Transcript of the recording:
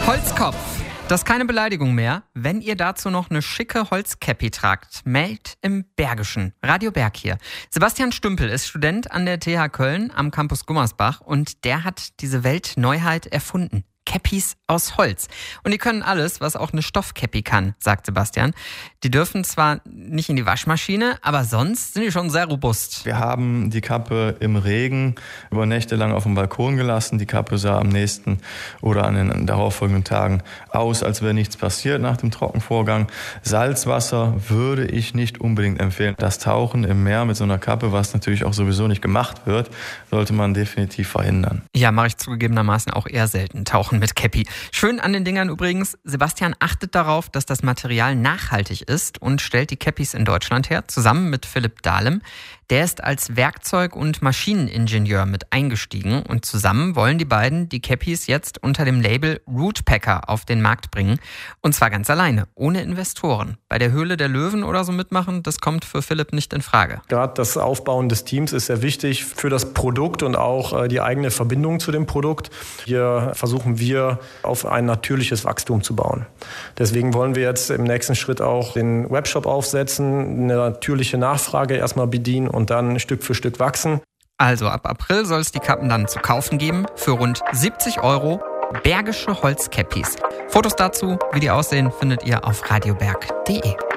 Holzkopf. Das ist keine Beleidigung mehr, wenn ihr dazu noch eine schicke Holzkäppi tragt. Made im Bergischen. Radio Berg hier. Sebastian Stümpel ist Student an der TH Köln am Campus Gummersbach und der hat diese Weltneuheit erfunden. Käppis aus Holz. Und die können alles, was auch eine Stoffkäppi kann, sagt Sebastian. Die dürfen zwar nicht in die Waschmaschine, aber sonst sind die schon sehr robust. Wir haben die Kappe im Regen über Nächte lang auf dem Balkon gelassen. Die Kappe sah am nächsten oder an den darauffolgenden Tagen aus, als wäre nichts passiert nach dem Trockenvorgang. Salzwasser würde ich nicht unbedingt empfehlen. Das Tauchen im Meer mit so einer Kappe, was natürlich auch sowieso nicht gemacht wird, sollte man definitiv verhindern. Ja, mache ich zugegebenermaßen auch eher selten. Tauchen mit Käppi. Schön an den Dingern übrigens, Sebastian achtet darauf, dass das Material nachhaltig ist und stellt die Käppis in Deutschland her, zusammen mit Philipp Dahlem. Der ist als Werkzeug- und Maschineningenieur mit eingestiegen und zusammen wollen die beiden die Käppis jetzt unter dem Label Rootpacker auf den Markt bringen. Und zwar ganz alleine, ohne Investoren. Bei der Höhle der Löwen oder so mitmachen, das kommt für Philipp nicht in Frage. Gerade das Aufbauen des Teams ist sehr wichtig für das Produkt und auch die eigene Verbindung zu dem Produkt. Hier versuchen wir auf ein natürliches Wachstum zu bauen. Deswegen wollen wir jetzt im nächsten Schritt auch den Webshop aufsetzen, eine natürliche Nachfrage erstmal bedienen und dann Stück für Stück wachsen. Also ab April soll es die Kappen dann zu kaufen geben für rund 70 €. Bergische Holzkäppis. Fotos dazu, wie die aussehen, findet ihr auf radioberg.de.